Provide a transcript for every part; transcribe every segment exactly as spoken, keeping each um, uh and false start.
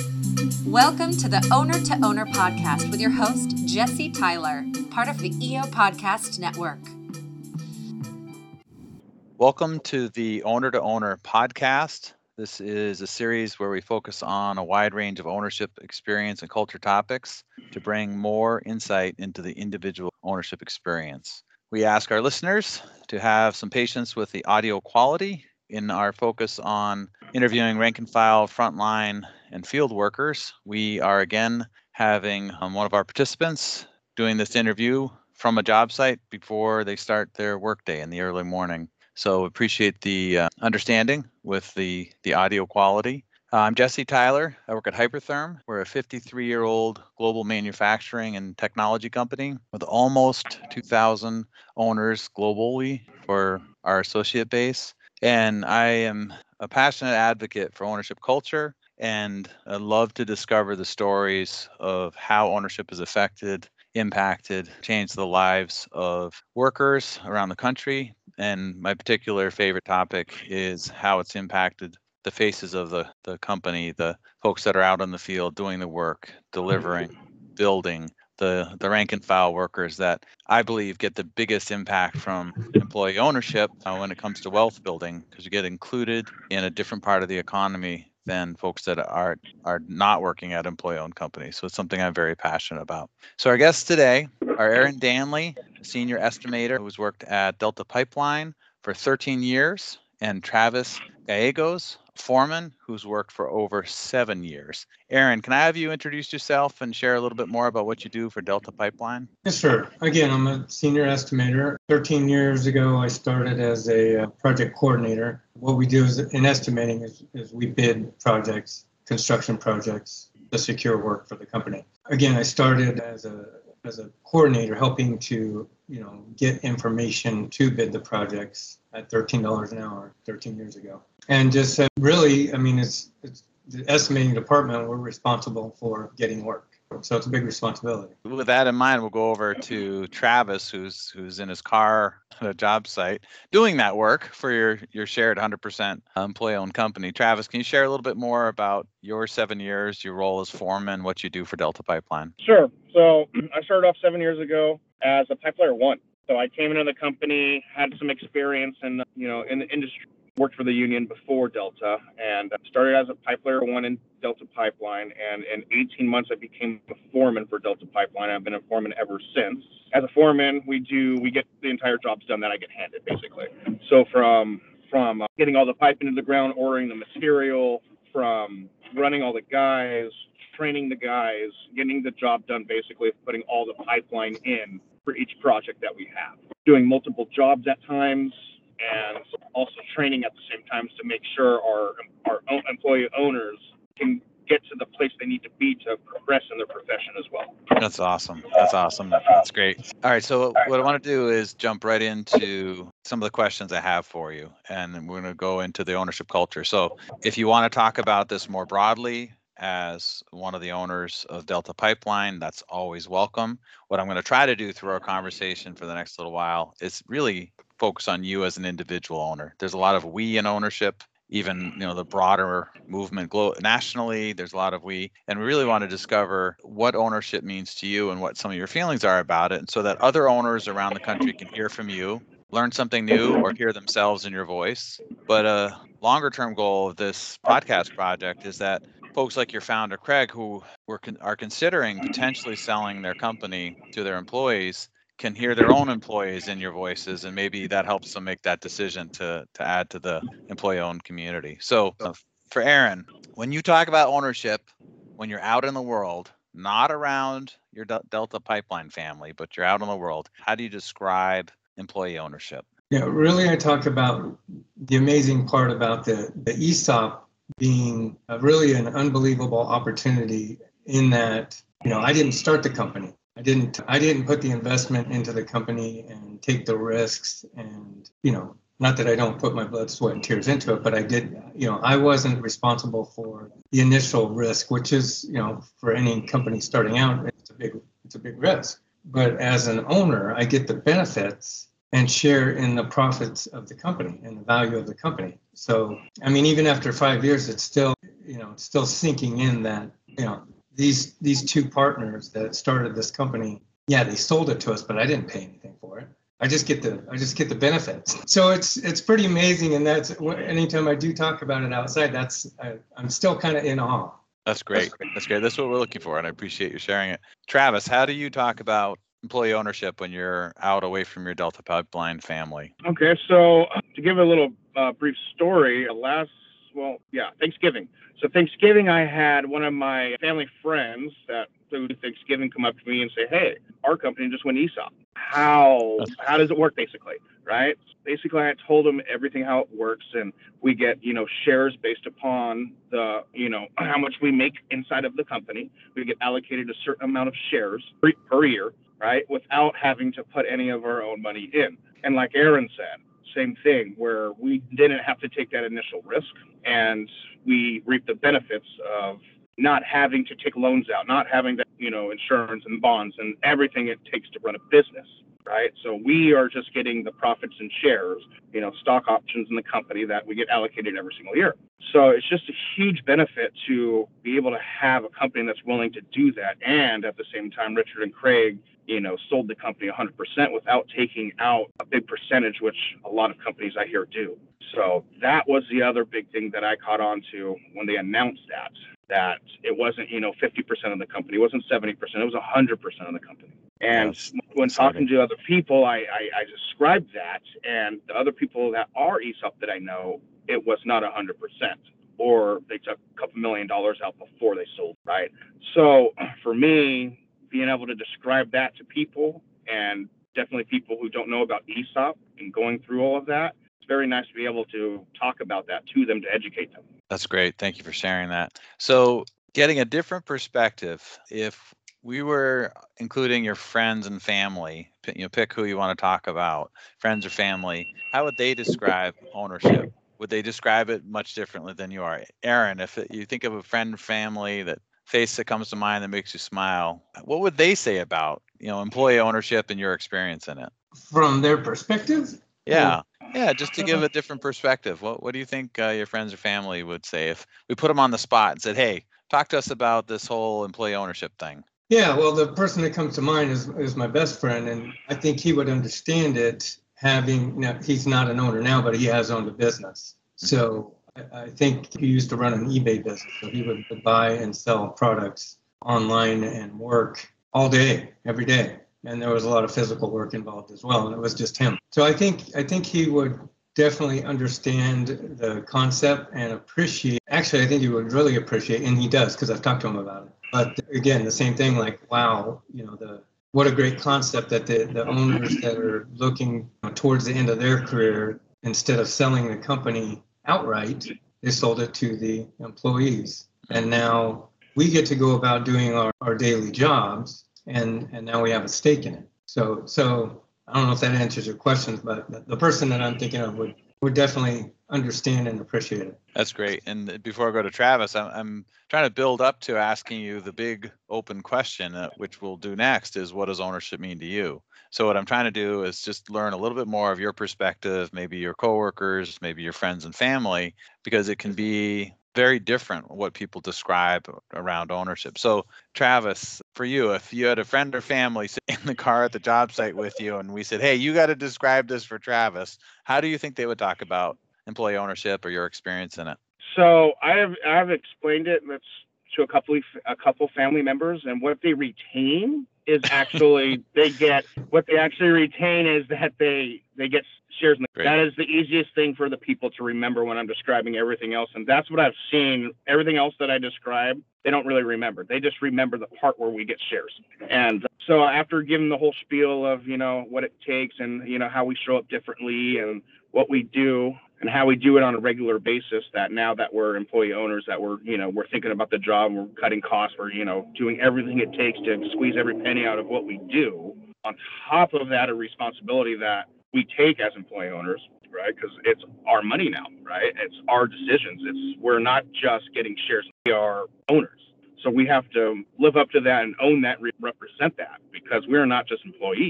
Welcome to the Owner to Owner podcast with your host, Jesse Tyler, part of the E O Podcast Network. Welcome to the Owner to Owner podcast. This is a series where we focus on a wide range of ownership experience and culture topics to bring more insight into the individual ownership experience. We ask our listeners to have some patience with the audio quality in our focus on interviewing rank and file, frontline, and field workers. We are again having um, one of our participants doing this interview from a job site before they start their workday in the early morning. So appreciate the uh, understanding with the, the audio quality. Uh, I'm Jesse Tyler. I work at Hypertherm. We're a fifty-three-year-old global manufacturing and technology company with almost two thousand owners globally for our associate base. And I am a passionate advocate for ownership culture, and I love to discover the stories of how ownership has affected, impacted, changed the lives of workers around the country. And my particular favorite topic is how it's impacted the faces of the, the company, the folks that are out in the field doing the work, delivering, building, the, the rank and file workers that I believe get the biggest impact from employee ownership uh, when it comes to wealth building, because you get included in a different part of the economy than folks that are are not working at employee-owned companies. So it's something I'm very passionate about. So our guests today are Aaron Danley, a senior estimator who's worked at Delta Pipeline for thirteen years, and Travis Gallegos, foreman who's worked for over seven years. Aaron, can I have you introduce yourself and share a little bit more about what you do for Delta Pipeline? Yes, sir. Again, I'm a senior estimator. thirteen years ago, I started as a project coordinator. What we do is in estimating is, is we bid projects, construction projects, to secure work for the company. Again, I started as a as a coordinator, helping to you know get information to bid the projects at thirteen dollars an hour thirteen years ago. And just uh, really, I mean, it's it's the estimating department. We're responsible for getting work. So it's a big responsibility. With that in mind, we'll go over to Travis, who's who's in his car at a job site doing that work for your, your shared one hundred percent employee-owned company. Travis, can you share a little bit more about your seven years, your role as foreman, what you do for Delta Pipeline? Sure. So I started off seven years ago as a pipe layer one. So I came into the company, had some experience in you know in the industry. Worked for the union before Delta and started as a pipe layer one in Delta Pipeline. And in eighteen months, I became a foreman for Delta Pipeline. I've been a foreman ever since. As a foreman, we do we get the entire jobs done that I get handed, basically. So from from uh, getting all the pipe into the ground, ordering the material, from running all the guys, training the guys, getting the job done, basically putting all the pipeline in for each project that we have. Doing multiple jobs at times, and also training at the same time to make sure our our employee owners can get to the place they need to be to progress in their profession as well. That's awesome. That's awesome. That's great. All right. So what I want to do is jump right into some of the questions I have for you, and we're going to go into the ownership culture. So if you want to talk about this more broadly as one of the owners of Delta Pipeline, that's always welcome. What I'm going to try to do through our conversation for the next little while is really focus on you as an individual owner. There's a lot of we in ownership, even you know the broader movement glo- nationally. There's a lot of we, and we really want to discover what ownership means to you and what some of your feelings are about it, and so that other owners around the country can hear from you, learn something new, or hear themselves in your voice. But a longer term goal of this podcast project is that folks like your founder, Craig, who were con- are considering potentially selling their company to their employees, can hear their own employees in your voices, and maybe that helps them make that decision to to add to the employee-owned community. So uh, for Aaron, when you talk about ownership, when you're out in the world, not around your D- Delta Pipeline family, but you're out in the world, how do you describe employee ownership? Yeah, really, I talk about the amazing part about the, the E S O P being a, really an unbelievable opportunity in that, you know, I didn't start the company. I didn't I didn't put the investment into the company and take the risks, and, you know, not that I don't put my blood, sweat, and tears into it, but I did, you know, I wasn't responsible for the initial risk, which is, you know, for any company starting out, it's a big it's a big risk. But as an owner, I get the benefits and share in the profits of the company and the value of the company. So, I mean, even after five years, it's still, you know, still sinking in that, you know, these these two partners that started this company, yeah, they sold it to us, but I didn't pay anything for it. I just get the I just get the benefits. So it's it's pretty amazing, and that's anytime I do talk about it outside, that's I, I'm still kind of in awe. That's great. That's great. That's what we're looking for, and I appreciate you sharing it. Travis, how do you talk about employee ownership when you're out away from your Delta Pipeline family? Okay, so to give a little uh, brief story, last, well, yeah, Thanksgiving. So Thanksgiving, I had one of my family friends that do Thanksgiving come up to me and say, hey, our company just went E S O P. How, how does it work, basically, right? Basically, I told them everything, how it works, and we get, you know, shares based upon the, you know, how much we make inside of the company. We get allocated a certain amount of shares per, per year, right, without having to put any of our own money in. And like Aaron said, same thing, where we didn't have to take that initial risk, and we reap the benefits of not having to take loans out, not having to, you know, insurance and bonds and everything it takes to run a business, right? So we are just getting the profits and shares, you know, stock options in the company that we get allocated every single year. So it's just a huge benefit to be able to have a company that's willing to do that. And at the same time, Richard and Craig, you know, sold the company one hundred percent without taking out a big percentage, which a lot of companies I hear do. So that was the other big thing that I caught on to when they announced that, that it wasn't, you know, fifty percent of the company, it wasn't seventy percent, it was one hundred percent of the company. And yes, when talking to other people, I, I, I described that, and the other people that are E S O P that I know, it was not one hundred percent, or they took a couple million dollars out before they sold, right? So for me, being able to describe that to people, and definitely people who don't know about E S O P and going through all of that, it's very nice to be able to talk about that to them, to educate them. That's great. Thank you for sharing that. So getting a different perspective, if we were including your friends and family, you know, pick who you want to talk about, friends or family, how would they describe ownership? Would they describe it much differently than you are? Aaron, if it, you think of a friend, family, that face that comes to mind that makes you smile, what would they say about, you know, employee ownership and your experience in it? From their perspective? Yeah. Yeah, just to give a different perspective. What what do you think uh, your friends or family would say if we put them on the spot and said, hey, talk to us about this whole employee ownership thing? Yeah, well, the person that comes to mind is, is my best friend, and I think he would understand it having, now, he's not an owner now, but he has owned a business. So I, I think he used to run an eBay business. So he would buy and sell products online and work all day, every day. And there was a lot of physical work involved as well, and it was just him. So I think I think he would definitely understand the concept and appreciate. Actually, I think he would really appreciate, and he does, because I've talked to him about it. But again, the same thing, like, wow, you know, the what a great concept that the, the owners that are looking towards the end of their career, instead of selling the company outright, they sold it to the employees. And now we get to go about doing our, our daily jobs. And, and now we have a stake in it. So so I don't know if that answers your questions, but the person that I'm thinking of would, would definitely understand and appreciate it. That's great. And before I go to Travis, I'm, I'm trying to build up to asking you the big open question, uh, which we'll do next, is what does ownership mean to you? So what I'm trying to do is just learn a little bit more of your perspective, maybe your coworkers, maybe your friends and family, because it can be very different what people describe around ownership. So Travis, for you, if you had a friend or family sitting in the car at the job site with you and we said, hey, you got to describe this for Travis, how do you think they would talk about employee ownership or your experience in it? So I have I have explained it to a couple of, a couple family members, and what they retain is actually they get what they actually retain is that they they get shares in the, Great. That is the easiest thing for the people to remember when I'm describing everything else, and that's what I've seen. Everything else that I describe, they don't really remember. They just remember the part where we get shares. And so after giving the whole spiel of, you know, what it takes and, you know, how we show up differently and what we do and how we do it on a regular basis, that now that we're employee owners, that we're, you know, we're thinking about the job, we're cutting costs, we're, you know, doing everything it takes to squeeze every penny out of what we do. On top of that, a responsibility that we take as employee owners, right? Because it's our money now, right? It's our decisions. It's we're not just getting shares. We are owners. So we have to live up to that and own that, represent that, because we're not just employees.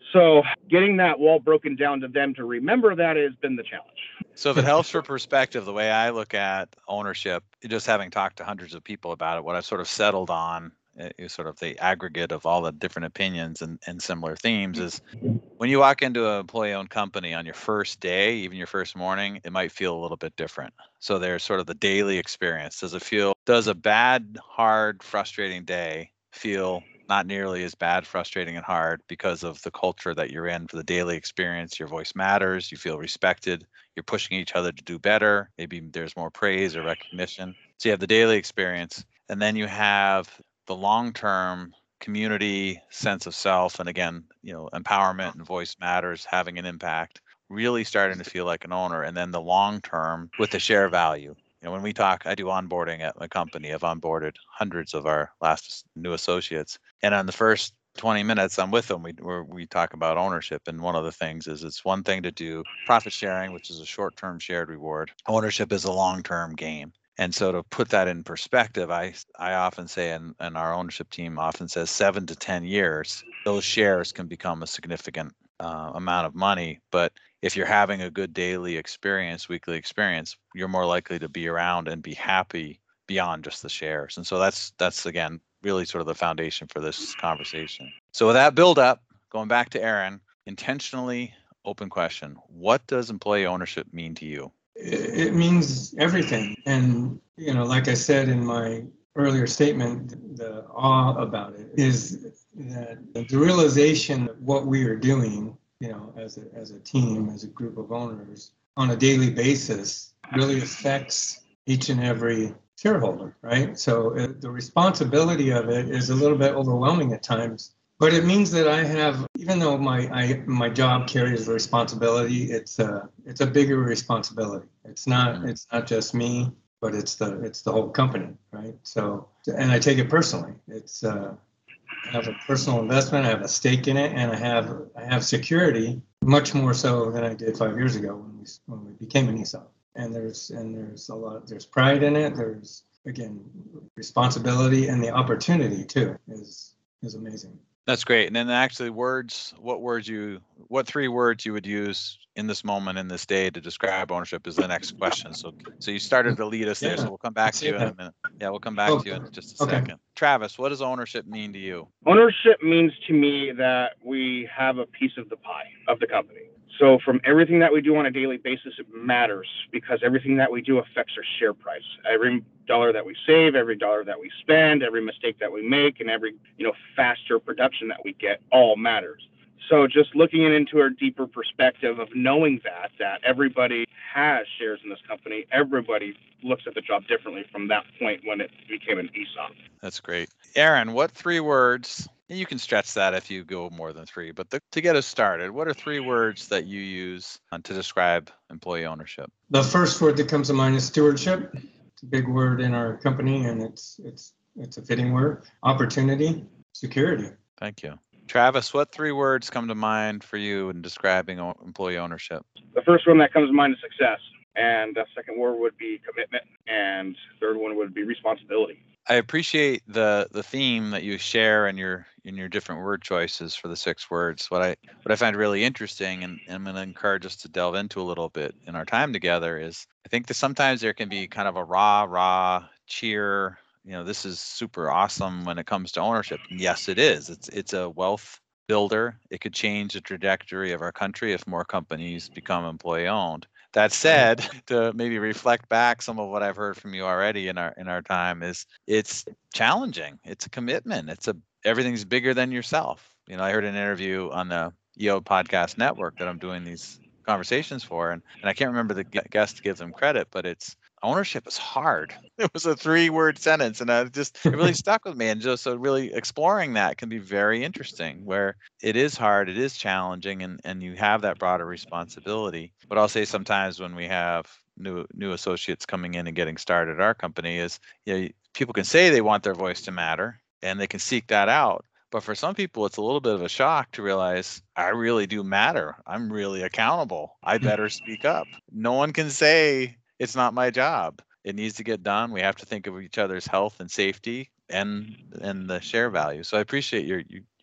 So getting that wall broken down to them to remember that has been the challenge. So if it helps for perspective, the way I look at ownership, just having talked to hundreds of people about it, what I've sort of settled on is sort of the aggregate of all the different opinions and, and similar themes is when you walk into an employee-owned company on your first day, even your first morning, it might feel a little bit different. So there's sort of the daily experience. Does it feel, does a bad, hard, frustrating day feel not nearly as bad, frustrating, and hard because of the culture that you're in for the daily experience? Your voice matters, you feel respected, you're pushing each other to do better. Maybe there's more praise or recognition. So you have the daily experience, and then you have the long-term community sense of self, and again, you know, empowerment and voice matters, having an impact, really starting to feel like an owner. And then the long term with the share value. You know, when we talk, I do onboarding at my company. I've onboarded hundreds of our last new associates, and on the first twenty minutes I'm with them, we where we talk about ownership. And one of the things is it's one thing to do profit sharing, which is a short-term shared reward. Ownership is a long-term game. And so to put that in perspective, I I often say, and, and our ownership team often says, seven to ten years, those shares can become a significant uh, amount of money. But if you're having a good daily experience, weekly experience, you're more likely to be around and be happy beyond just the shares. And so that's that's again really sort of the foundation for this conversation. So with that build up, going back to Aaron, intentionally open question: what does employee ownership mean to you? It means everything. And, you know, like I said in my earlier statement, the awe about it is that the realization that what we are doing, you know, as a, as a team, as a group of owners on a daily basis really affects each and every shareholder, right? So uh, the responsibility of it is a little bit overwhelming at times. But it means that I have, even though my I, my job carries the responsibility, it's a it's a bigger responsibility. It's not it's not just me, but it's the it's the whole company, right? So, and I take it personally. It's uh, I have a personal investment, I have a stake in it, and I have I have security much more so than I did five years ago when we when we became an E S O P. And there's and there's a lot there's pride in it. There's again responsibility, and the opportunity too is is amazing. That's great. And then actually words, what words you, what three words you would use in this moment, in this day to describe ownership is the next question. So so you started to lead us there, Yeah, so we'll come back to you in a minute. Yeah, we'll come back Oh, to you in just a okay. second. Travis, what does ownership mean to you? Ownership means to me that we have a piece of the pie of the company. So from everything that we do on a daily basis, it matters because everything that we do affects our share price. Every dollar that we save, every dollar that we spend, every mistake that we make, and every, you know, faster production that we get all matters. So just looking into a deeper perspective of knowing that, that everybody has shares in this company, everybody looks at the job differently from that point when it became an E S O P. That's great. Aaron, what three words, and you can stretch that if you go more than three, but the, to get us started, what are three words that you use uh, to describe employee ownership? The first word that comes to mind is stewardship. It's a big word in our company, and it's it's it's a fitting word. Opportunity, security. Thank you. Travis, what three words come to mind for you in describing o- employee ownership? The first one that comes to mind is success. And the second word would be commitment. And third one would be responsibility. I appreciate the the theme that you share in your in your different word choices for the six words. What I what I find really interesting, and, and I'm going to encourage us to delve into a little bit in our time together, is I think that sometimes there can be kind of a rah rah cheer. You know, this is super awesome when it comes to ownership. And yes, it is. It's it's a wealth builder. It could change the trajectory of our country if more companies become employee owned. That said, to maybe reflect back some of what I've heard from you already in our in our time is it's challenging. It's a commitment. It's a everything's bigger than yourself. You know, I heard an interview on the E O Podcast Network that I'm doing these conversations for, and, and I can't remember the guest to give them credit, but it's ownership is hard. It was a three-word sentence, and I just it really stuck with me. And just so really exploring that can be very interesting, where it is hard, it is challenging, and and you have that broader responsibility. But I'll say sometimes when we have new new associates coming in and getting started at our company is, you know, people can say they want their voice to matter, and they can seek that out. But for some people, it's a little bit of a shock to realize I really do matter. I'm really accountable. I better speak up. No one can say it's not my job. It needs to get done. We have to think of each other's health and safety and and the share value. So I appreciate your your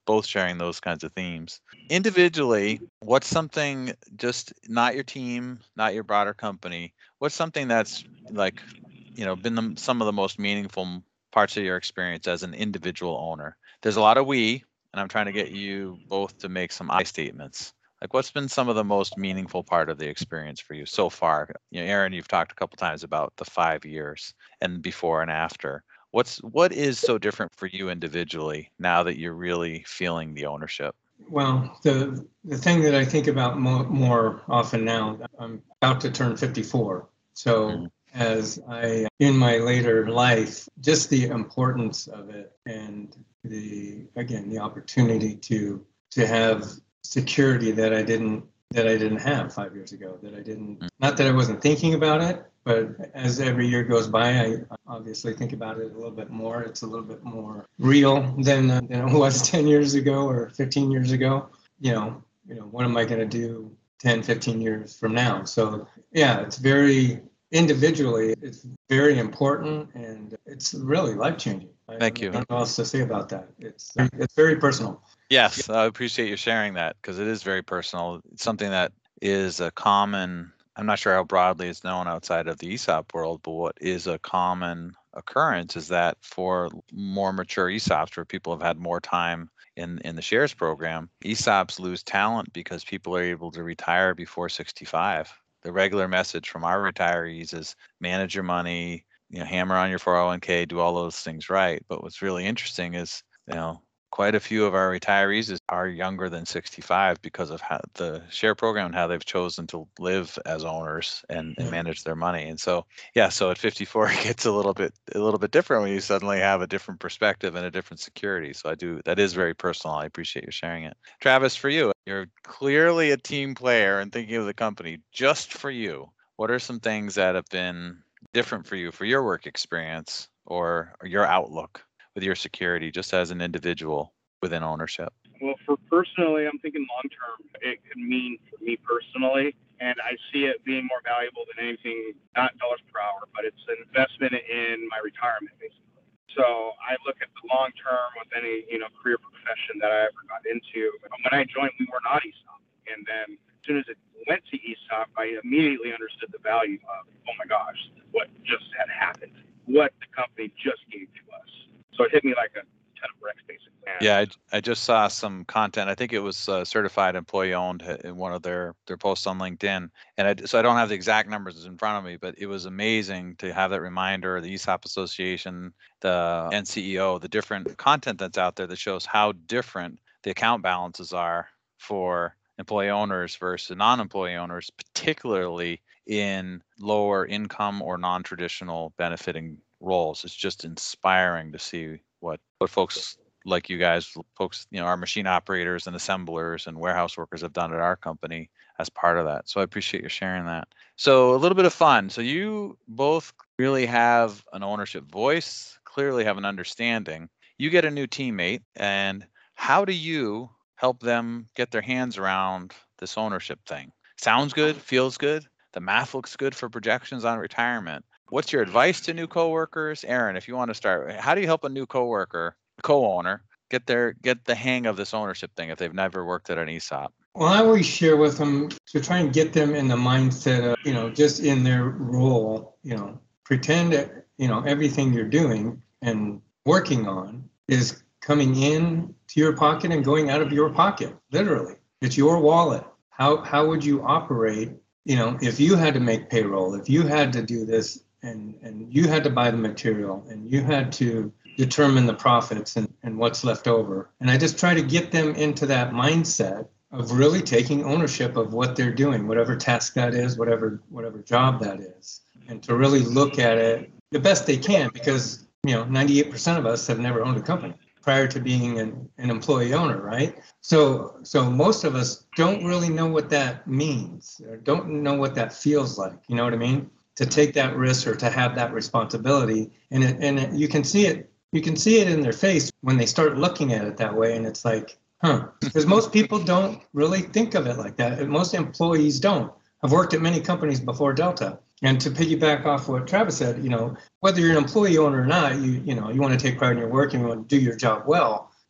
both sharing those kinds of themes. Individually, what's something, just not your team, not your broader company, what's something that's like, you know, been the, some of the most meaningful parts of your experience as an individual owner? There's a lot of we, and I'm trying to get you both to make some I statements. Like, what's been some of the most meaningful part of the experience for you so far? You know, Aaron, you've talked a couple times about the five years and before and after. What's what is so different for you individually now that you're really feeling the ownership? Well, the the thing that I think about mo- more often now, I'm about to turn fifty-four. So mm-hmm. as I, in my later life, just the importance of it, and the, again, the opportunity to to have security that I didn't that I didn't have five years ago, that I didn't, not that I wasn't thinking about it, but as every year goes by, I obviously think about it a little bit more. It's a little bit more real than, uh, than it was ten years ago or fifteen years ago. You know, you know, what am I going to do ten, fifteen years from now? So yeah, it's very, individually, it's very important, and it's really life-changing. Thank I, you. I don't know what else to say about that. It's it's very personal. Yes, I appreciate you sharing that, because it is very personal. It's something that is a common, I'm not sure how broadly it's known outside of the E S O P world, but what is a common occurrence is that for more mature E S O Ps, where people have had more time in, in the shares program, E S O Ps lose talent because people are able to retire before sixty-five. The regular message from our retirees is manage your money, you know, hammer on your four oh one k, do all those things right. But what's really interesting is, you know, quite a few of our retirees are younger than sixty-five because of how the share program and how they've chosen to live as owners and, and manage their money. And so, yeah, so at fifty-four, it gets a little bit a little bit different when you suddenly have a different perspective and a different security. So I do, that is very personal. I appreciate you sharing it. Travis, for you, you're clearly a team player and thinking of the company. Just for you, what are some things that have been different for you for your work experience or, or your outlook with your security, just as an individual within ownership? Well, for personally, I'm thinking long term. It could mean for me personally, and I see it being more valuable than anything, not dollars per hour, but it's an investment in my retirement, basically. So I look at the long term with any, you know, career profession that I ever got into. When I joined, we were not E S O P, and then as soon as it went to E S O P, I immediately understood the value of, oh my gosh, what just had happened, what the company just gave to us. So it hit me like a ton of bricks, basically. Yeah, I, I just saw some content. I think it was uh, certified employee owned in one of their, their posts on LinkedIn. And I, so I don't have the exact numbers in front of me, but it was amazing to have that reminder, the E S O P Association, the N C E O, the different content that's out there that shows how different the account balances are for employee owners versus non-employee owners, particularly in lower income or non-traditional benefiting roles. It's just inspiring to see what what folks like you guys, folks, you know, our machine operators and assemblers and warehouse workers have done at our company as part of that. So I appreciate you sharing that. So a little bit of fun. So you both really have an ownership voice, clearly have an understanding. You get a new teammate, and how do you help them get their hands around this ownership thing? Sounds good, feels good. The math looks good for projections on retirement. What's your advice to new coworkers? Aaron, if you want to start, how do you help a new coworker, co-owner, get their get the hang of this ownership thing if they've never worked at an E S O P? Well, I always share with them to try and get them in the mindset of, you know, just in their role, you know, pretend that, you know, everything you're doing and working on is coming in to your pocket and going out of your pocket, literally. It's your wallet. How how would you operate, you know, if you had to make payroll, if you had to do this, and and you had to buy the material, and you had to determine the profits and, and what's left over. And I just try to get them into that mindset of really taking ownership of what they're doing, whatever task that is, whatever whatever job that is, and to really look at it the best they can, because, you know, ninety-eight percent of us have never owned a company prior to being an, an employee owner, right? So so most of us don't really know what that means, or don't know what that feels like, you know what I mean? To take that risk or to have that responsibility. And it, and it, you can see it, you can see it in their face when they start looking at it that way. And it's like, huh, because most people don't really think of it like that. Most employees don't. I've worked at many companies before Delta. And to piggyback off what Travis said, you know, whether you're an employee owner or not, you you know, you want to take pride in your work and you want to do your job well.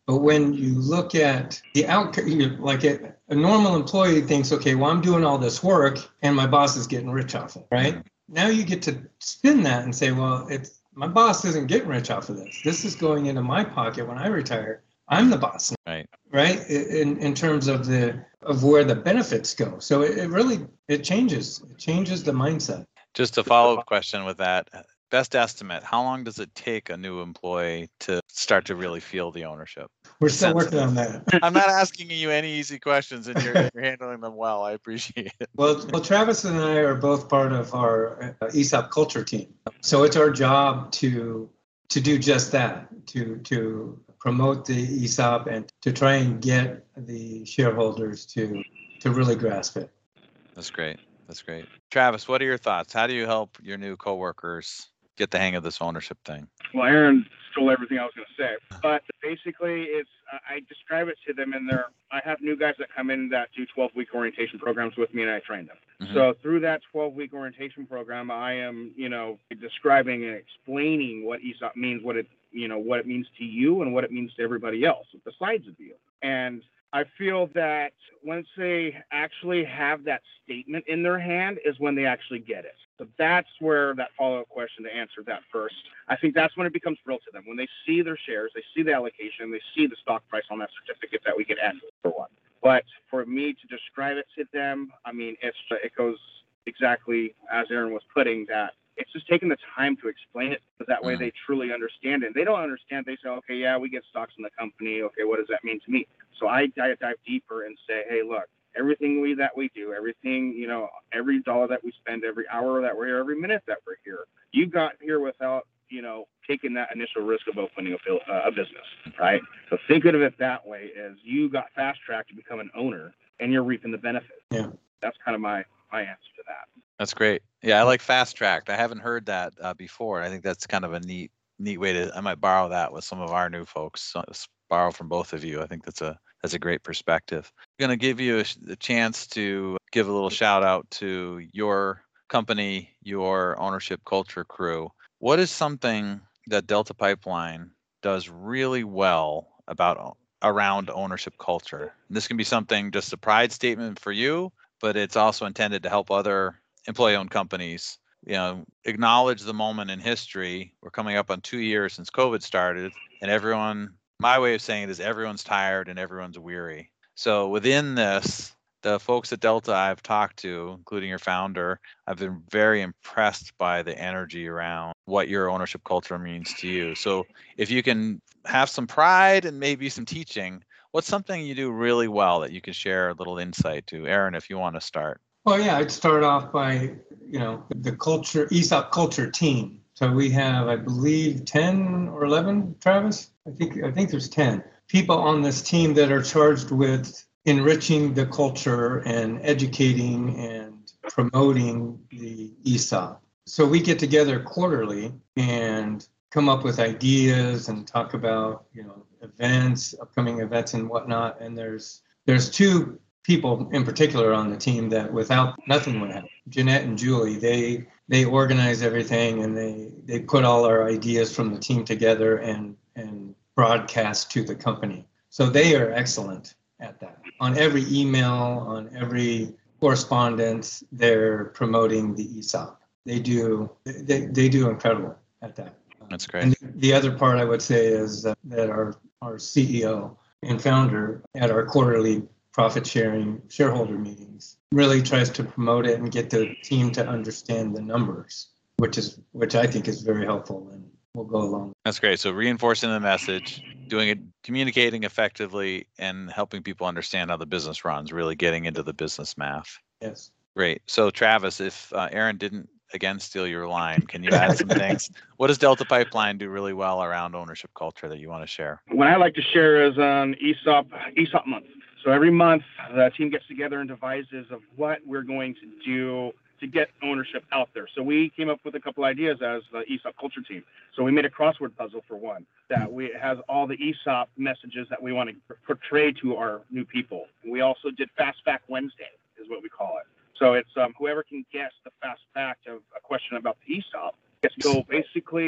But when you look at the outcome, you know, like a, a normal employee thinks, okay, well, I'm doing all this work and my boss is getting rich off it, right? Mm-hmm. Now you get to spin that and say, well, it's my boss isn't getting rich off of this. This is going into my pocket when I retire. I'm the boss, right? Right. In in terms of the of where the benefits go. So it, it really it changes. It changes the mindset. Just a follow-up question with that. Best estimate, how long does it take a new employee to start to really feel the ownership? We're still working on that. I'm not asking you any easy questions, and you're, you're handling them well. I appreciate it. Well, well, Travis and I are both part of our uh, E S O P culture team. So it's our job to to do just that, to to promote the E S O P and to try and get the shareholders to to really grasp it. That's great. That's great. Travis, what are your thoughts? How do you help your new coworkers get the hang of this ownership thing? Well, Aaron stole everything I was going to say, but basically it's, uh, I describe it to them in their, I have new guys that come in that do twelve week orientation programs with me and I train them. Mm-hmm. So through that twelve week orientation program, I am, you know, describing and explaining what E S O P means, what it, you know, what it means to you and what it means to everybody else besides of you. And I feel that once they actually have that statement in their hand is when they actually get it. So that's where that follow-up question to answer that first. I think that's when it becomes real to them. When they see their shares, they see the allocation, they see the stock price on that certificate that we get added for one. But for me to describe it to them, I mean, it's it goes exactly as Aaron was putting that. It's just taking the time to explain it, so that way they truly understand it. They don't understand. They say, okay, yeah, we get stocks in the company. Okay, what does that mean to me? So I dive, dive deeper and say, hey, look, everything we that we do, everything, you know, every dollar that we spend, every hour that we're here, every minute that we're here, you got here without, you know, taking that initial risk of opening a, uh, a business, right? So think of it that way, as you got fast tracked to become an owner and you're reaping the benefits. Yeah. That's kind of my, my answer to that. That's great. Yeah, I like fast tracked. I haven't heard that uh, before. I think that's kind of a neat, neat way to. I might borrow that with some of our new folks. So, borrow from both of you. I think that's a that's a great perspective. I'm going to give you a, a chance to give a little shout out to your company, your ownership culture crew. What is something that Delta Pipeline does really well about around ownership culture? And this can be something just a pride statement for you, but it's also intended to help other employee-owned companies, you know, acknowledge the moment in history. We're coming up on two years since COVID started, and everyone, my way of saying it is everyone's tired and everyone's weary. So within this, the folks at Delta I've talked to, including your founder, I've been very impressed by the energy around what your ownership culture means to you. So if you can have some pride and maybe some teaching, what's something you do really well that you can share a little insight to? Aaron, if you want to start. Well, yeah, I'd start off by, you know, the culture, E S O P culture team. So we have, I believe, ten or eleven, Travis? I think I think there's ten people on this team that are charged with enriching the culture and educating and promoting the E S O P. So we get together quarterly and come up with ideas and talk about, you know, events, upcoming events and whatnot. And there's there's two people in particular on the team that without nothing would happen. Jeanette and Julie, they they organize everything and they they put all our ideas from the team together and and broadcast to the company. So they are excellent at that. On every email, on every correspondence, they're promoting the E S O P. They do they they do incredible at that. That's great. And the other part I would say is that, that our our C E O and founder at our quarterly profit sharing shareholder meetings really tries to promote it and get the team to understand the numbers, which is which I think is very helpful and will go along. That's great. So reinforcing the message, doing it, communicating effectively, and helping people understand how the business runs, really getting into the business math. Yes. Great. So Travis, if uh, Aaron didn't again steal your line, can you add some things? What does Delta Pipeline do really well around ownership culture that you want to share? What I like to share is on E S O P, E S O P month. So every month, the team gets together and devises of what we're going to do to get ownership out there. So we came up with a couple ideas as the E S O P culture team. So we made a crossword puzzle for one that we it has all the E S O P messages that we want to portray to our new people. And we also did Fast Fact Wednesday is what we call it. So it's um, whoever can guess the fast fact of a question about the E S O P gets to go basically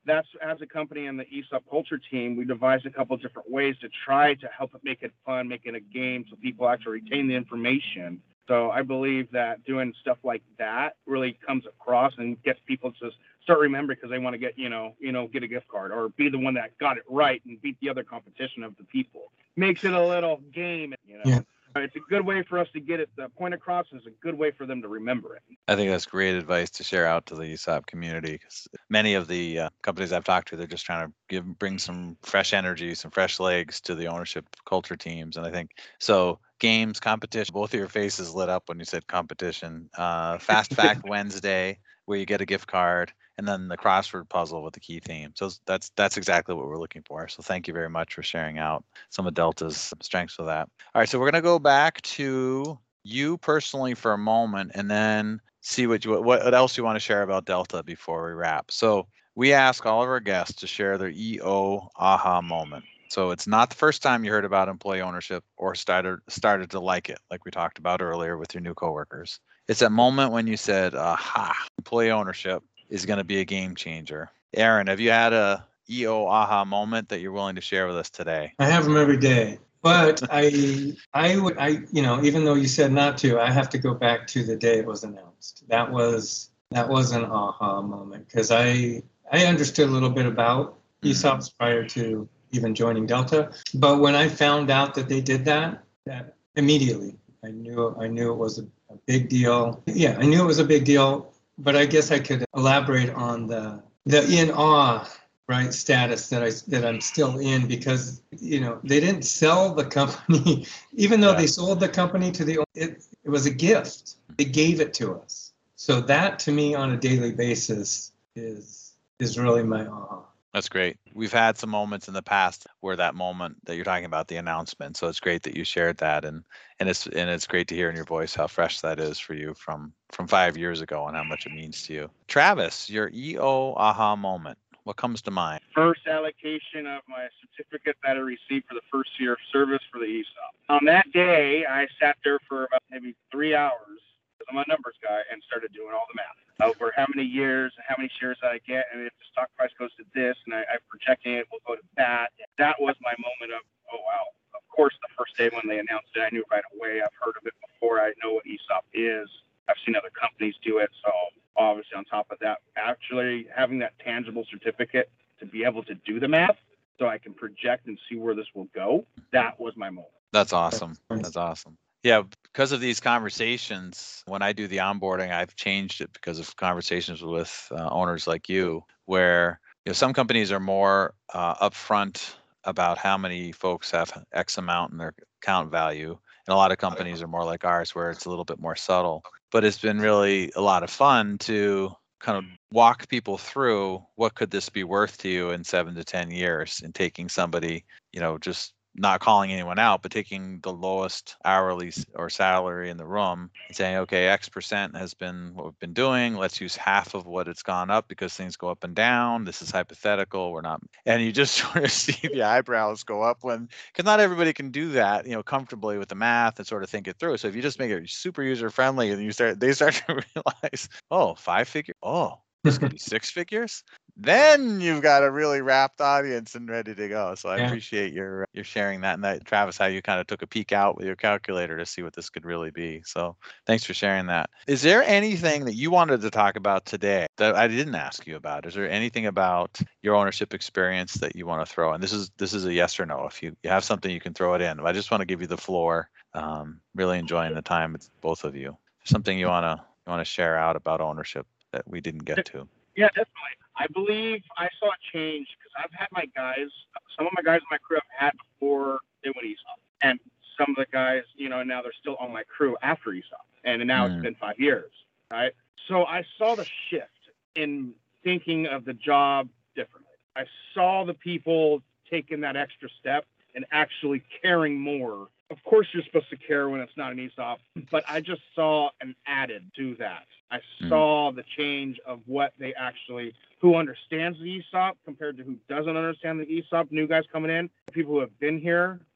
that's as a company and the E S O P culture team, we devised a couple different ways to try to help it make it fun, make it a game so people actually retain the information. So I believe that doing stuff like that really comes across and gets people to start remembering because they want to get, you know, you know, get a gift card or be the one that got it right and beat the other competition of the people. Makes it a little game, you know. Yeah. It's a good way for us to get it the point across. It's a good way for them to remember it. I think that's great advice to share out to the E S O P community, because many of the uh, companies I've talked to, they're just trying to give bring some fresh energy, some fresh legs to the ownership culture teams. And I think so. Games, competition, both of your faces lit up when you said competition. Uh, Fast Fact Wednesday, where you get a gift card, and then the crossword puzzle with the key theme. So that's that's exactly what we're looking for. So thank you very much for sharing out some of Delta's strengths with that. All right, so we're going to go back to you personally for a moment, and then see what you what, what else you want to share about Delta before we wrap. So we ask all of our guests to share their E O aha moment. So it's not the first time you heard about employee ownership or started started to like it, like we talked about earlier with your new coworkers. It's that moment when you said, aha, employee ownership is going to be a game changer. Aaron, have you had a E O aha moment that you're willing to share with us today? I have them every day. But I, I would, I, you know, even though you said not to, I have to go back to the day it was announced. That was, that was an aha moment because I, I understood a little bit about E S O Ps prior to even joining Delta. But when I found out that they did that, that immediately, I knew, I knew it was a, a big deal. Yeah, I knew it was a big deal. But I guess I could elaborate on the, the in awe. Right status that I that I'm still in because you know they didn't sell the company, even though Yeah. they sold the company to the it, it was a gift. They gave it to us. So that to me on a daily basis is is really my awe. That's great. We've had some moments in the past where that moment that you're talking about, the announcement. So it's great that you shared that, and and it's and it's great to hear in your voice how fresh that is for you from from five years ago and how much it means to you. Travis, your E O aha moment. What comes to mind? First allocation of my certificate that I received for the first year of service for the E S O P. On that day, I sat there for about maybe three hours because I'm a numbers guy and started doing all the math over how many years and how many shares I get. And if the stock price goes to this and I, I'm projecting it will go to that. That was my moment of, oh, wow. Of course, the first day when they announced it, I knew right away. I've heard of it before. I know what E S O P is. I've seen other companies do it. So obviously on top of that, actually having that tangible certificate to be able to do the math so I can project and see where this will go, that was my moment. That's awesome. That's awesome. Yeah, because of these conversations, when I do the onboarding, I've changed it because of conversations with uh, owners like you, where you know some companies are more uh, upfront about how many folks have X amount in their account value, and a lot of companies are more like ours, where it's a little bit more subtle. But it's been really a lot of fun to kind of walk people through what could this be worth to you in seven to ten years, and taking somebody, you know, just not calling anyone out, but taking the lowest hourly or salary in the room and saying, okay, X percent has been what we've been doing. Let's use half of what it's gone up because things go up and down. This is hypothetical. We're not, and you just sort of see the eyebrows go up when, because not everybody can do that, you know, comfortably with the math and sort of think it through. So if you just make it super user friendly and you start, they start to realize, oh, five figure, oh, this could be six figures. Then you've got a really wrapped audience and ready to go. So I Yeah. appreciate your your sharing that, and that, Travis, how you kind of took a peek out with your calculator to see what this could really be. So thanks for sharing that. Is there anything that you wanted to talk about today that I didn't ask you about? Is there anything about your ownership experience that you want to throw in? This is this is a yes or no. If you, you have something, you can throw it in. But I just want to give you the floor. Um, really enjoying the time with both of you. Something you wanna you wanna share out about ownership that we didn't get to? Yeah, definitely. I believe I saw a change because I've had my guys, some of my guys in my crew I've had before they went E S O P. And some of the guys, you know, now they're still on my crew after E S O P. And now Mm. it's been five years, right? So I saw the shift in thinking of the job differently. I saw the people taking that extra step and actually caring more. Of course, you're supposed to care when it's not an E S O P, but I just saw an added to that. I saw the change of what they actually, who understands the E S O P compared to who doesn't understand the E S O P, new guys coming in, people who have been here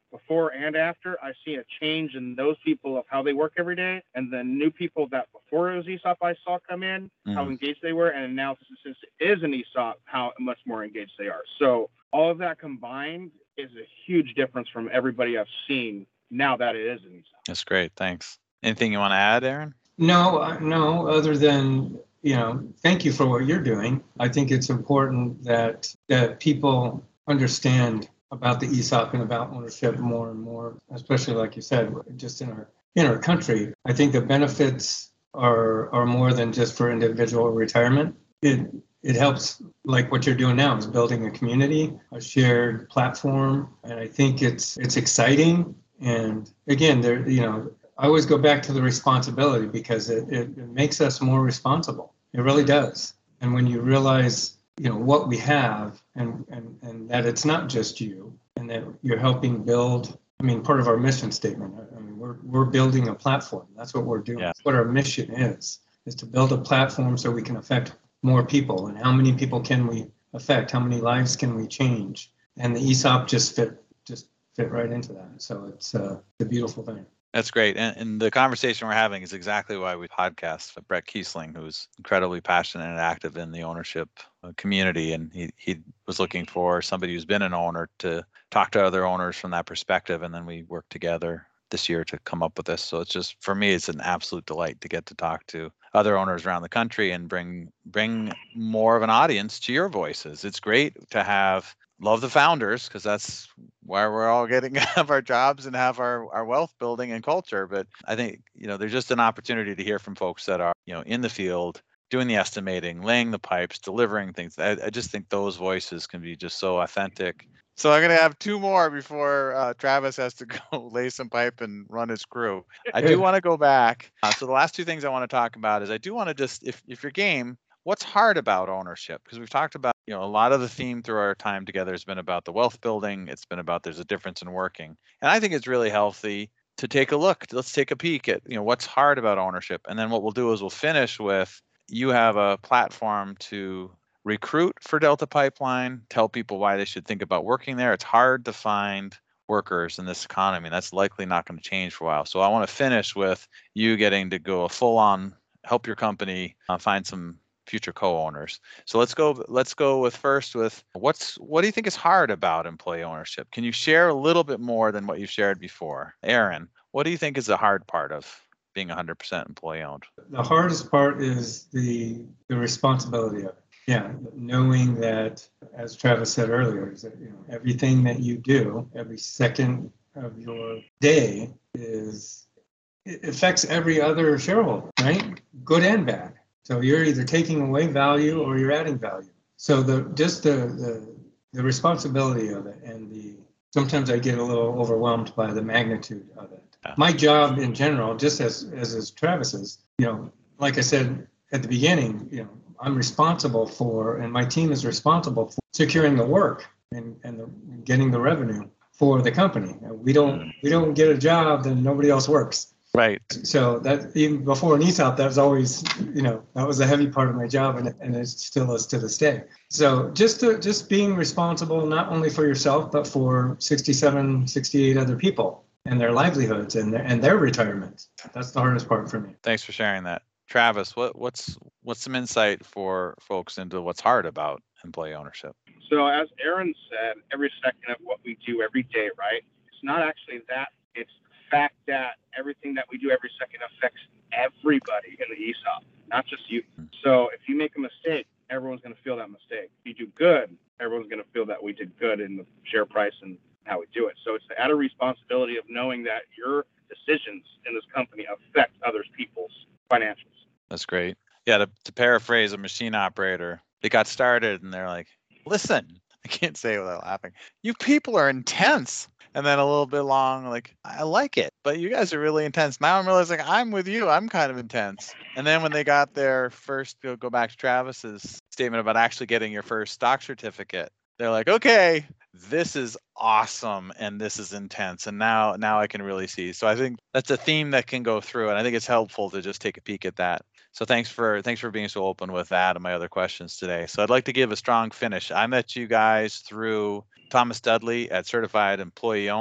before and after, I've seen a change in those people of how they work every day, and the new people that before it was E S O P I saw come in, mm. how engaged they were, and now since it is an E S O P, how much more engaged they are. So all of that combined is a huge difference from everybody I've seen now that it is an E S O P. That's great. Thanks. Anything you want to add, Aaron? No, no, other than, you know, thank you for what you're doing. I think it's important that that people understand about the E S O P and about ownership more and more, especially like you said, just in our in our country. I think the benefits are are more than just for individual retirement. It it helps, like what you're doing now, is building a community, a shared platform, and I think it's it's exciting. And again, there, you know, I always go back to the responsibility because it, it, it makes us more responsible. It really does. And when you realize, you know, what we have and, and, and that it's not just you and that you're helping build, I mean, part of our mission statement, I mean, we're, we're building a platform. That's what we're doing. Yeah. That's what our mission is, is to build a platform so we can affect more people. And how many people can we affect? How many lives can we change? And the E S O P just fit, just fit right into that. So it's uh, a beautiful thing. That's great. And, and the conversation we're having is exactly why we podcast with Brett Kiesling, who's incredibly passionate and active in the ownership community. And he, he was looking for somebody who's been an owner to talk to other owners from that perspective. And then we worked together this year to come up with this. So it's just, for me, it's an absolute delight to get to talk to other owners around the country and bring bring more of an audience to your voices. It's great to have, love the founders, because that's where we're all getting have our jobs and have our, our wealth building and culture. But I think, you know, there's just an opportunity to hear from folks that are, you know, in the field, doing the estimating, laying the pipes, delivering things. I, I just think those voices can be just so authentic. So I'm going to have two more before uh, Travis has to go lay some pipe and run his crew. I do want to go back. Uh, so the last two things I want to talk about is I do want to just, if, if you're game, what's hard about ownership? Because we've talked about, you know, a lot of the theme through our time together has been about the wealth building. It's been about there's a difference in working. And I think it's really healthy to take a look. Let's take a peek at, you know, what's hard about ownership. And then what we'll do is we'll finish with, you have a platform to recruit for Delta Pipeline, tell people why they should think about working there. It's hard to find workers in this economy, and that's likely not going to change for a while. So I want to finish with you getting to go a full-on, help your company uh, find some future co-owners. So let's go let's go with first with what's what do you think is hard about employee ownership? Can you share a little bit more than what you've shared before? Aaron, what do you think is the hard part of being one hundred percent employee owned? The hardest part is the the responsibility of it. Yeah, knowing that, as Travis said earlier, is that, you know, everything that you do, every second of your day is, it affects every other shareholder, right? Good and bad. So you're either taking away value or you're adding value. So the just the the, the responsibility of it, and the sometimes I get a little overwhelmed by the magnitude of it. Yeah. My job in general, just as as is Travis's, you know, like I said at the beginning, you know, I'm responsible for, and my team is responsible for securing the work and and the, getting the revenue for the company. We don't mm. we don't get a job, then nobody else works. Right. So that even before an E S O P, that was always, you know, that was a heavy part of my job, and and it still is to this day. So just to, just being responsible not only for yourself, but for sixty-seven, sixty-eight other people and their livelihoods and their, and their retirement. That's the hardest part for me. Thanks for sharing that. Travis, what what's what's some insight for folks into what's hard about employee ownership? So as Aaron said, every second of what we do every day, right? It's not actually that. It's the fact that everything that we do every second affects everybody in the E S O P, not just you. Mm-hmm. So if you make a mistake, everyone's going to feel that mistake. If you do good, everyone's going to feel that we did good in the share price and how we do it. So it's the added responsibility of knowing that your decisions in this company affect other people's financials. That's great. Yeah, to, to paraphrase a machine operator, they got started and they're like, listen, I can't say it without laughing. You people are intense. And then a little bit long, like, I like it, but you guys are really intense. Now I'm realizing I'm with you. I'm kind of intense. And then when they got their first, go go back to Travis's statement about actually getting your first stock certificate, they're like, okay, this is awesome. And this is intense. And now, now I can really see. So I think that's a theme that can go through. And I think it's helpful to just take a peek at that. So thanks for thanks for being so open with that and my other questions today. So I'd like to give a strong finish. I met you guys through Thomas Dudley at Certified Employee Owned.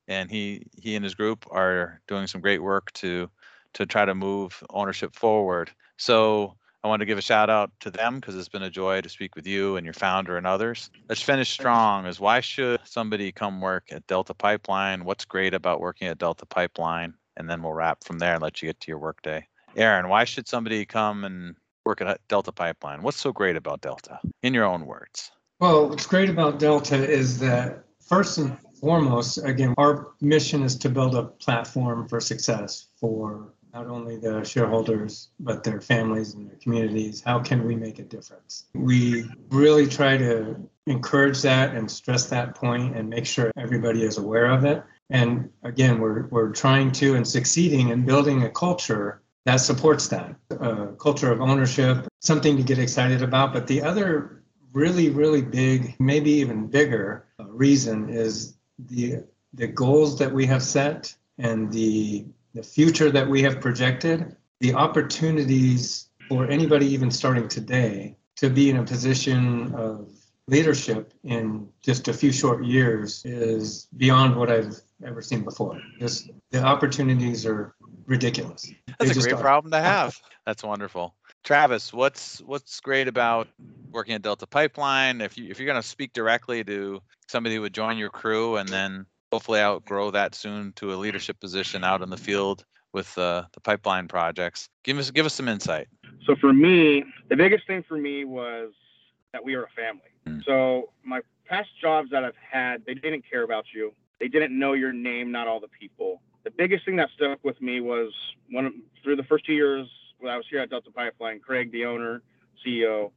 and he he and his group are doing some great work to to try to move ownership forward. So I want to give a shout out to them because it's been a joy to speak with you and your founder and others. Let's finish strong. Is why should somebody come work at Delta Pipeline? What's great about working at Delta Pipeline? And then we'll wrap from there and let you get to your workday. Aaron, why should somebody come and work at Delta Pipeline? What's so great about Delta, in your own words? Well, what's great about Delta is that first and foremost, again, our mission is to build a platform for success for not only the shareholders, but their families and their communities. How can we make a difference? We really try to encourage that and stress that point and make sure everybody is aware of it. And again, we're we're trying to and succeeding in building a culture that supports that, a culture of ownership, something to get excited about. But the other really, really big, maybe even bigger uh, reason is the the goals that we have set and the the future that we have projected, the opportunities for anybody even starting today to be in a position of leadership in just a few short years is beyond what I've ever seen before. Just the opportunities are ridiculous. That's They a just great are. problem to have. That's wonderful. Travis, what's what's great about working at Delta Pipeline? If you if you're going to speak directly to somebody who would join your crew and then hopefully outgrow that soon to a leadership position out in the field with uh, the pipeline projects, give us give us some insight. So for me, the biggest thing for me was that we are a family. Mm. So my past jobs that I've had, they didn't care about you. They didn't know your name, not all the people. The biggest thing that stuck with me was one through the first two years when I was here at Delta Pipeline, Craig, the owner, C E O,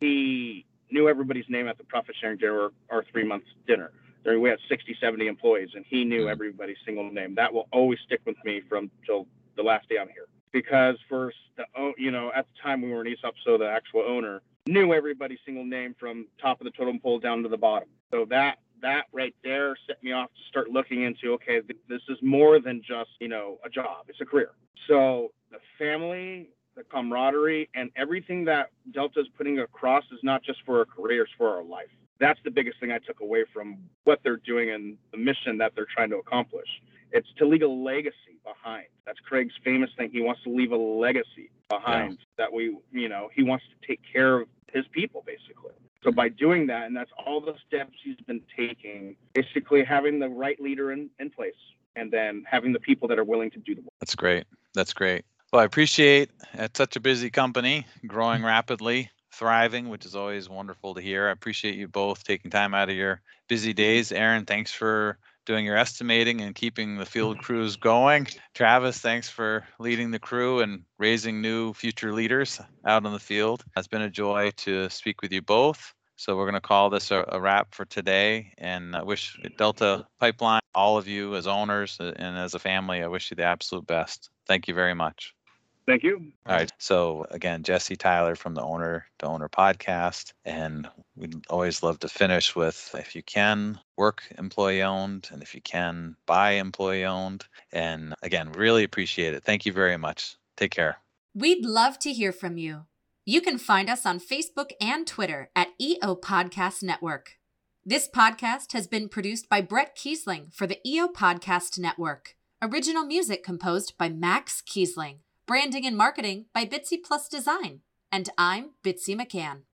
he knew everybody's name at the profit sharing dinner, our three months dinner. There, we had sixty, seventy employees, and he knew everybody's single name. That will always stick with me from till the last day I'm here. Because for the, you know, at the time we were in ESOP, so the actual owner knew everybody's single name from top of the totem pole down to the bottom. So that that right there set me off to start looking into, okay, th- this is more than just, you know, a job. It's a career. So the family, the camaraderie, and everything that Delta is putting across is not just for our careers, for our life. That's the biggest thing I took away from what they're doing and the mission that they're trying to accomplish. It's to leave a legacy behind. That's Craig's famous thing. He wants to leave a legacy behind yeah. that we, you know, he wants to take care of his people, basically. So by doing that, and that's all the steps he's been taking, basically having the right leader in, in place and then having the people that are willing to do the work. That's great. That's great. Well, I appreciate at such a busy company, growing rapidly, thriving, which is always wonderful to hear. I appreciate you both taking time out of your busy days. Aaron, thanks for doing your estimating and keeping the field crews going. Travis, thanks for leading the crew and raising new future leaders out in the field. It's been a joy to speak with you both. So we're going to call this a, a wrap for today. And I wish Delta Pipeline, all of you as owners and as a family, I wish you the absolute best. Thank you very much. Thank you. All right. So again, Jesse Tyler from the Owner to Owner podcast. And we'd always love to finish with, if you can, work employee owned, and if you can, buy employee owned. And again, really appreciate it. Thank you very much. Take care. We'd love to hear from you. You can find us on Facebook and Twitter at E O Podcast Network. This podcast has been produced by Brett Kiesling for the E O Podcast Network. Original music composed by Max Kiesling. Branding and marketing by Bitsy Plus Design. And I'm Bitsy McCann.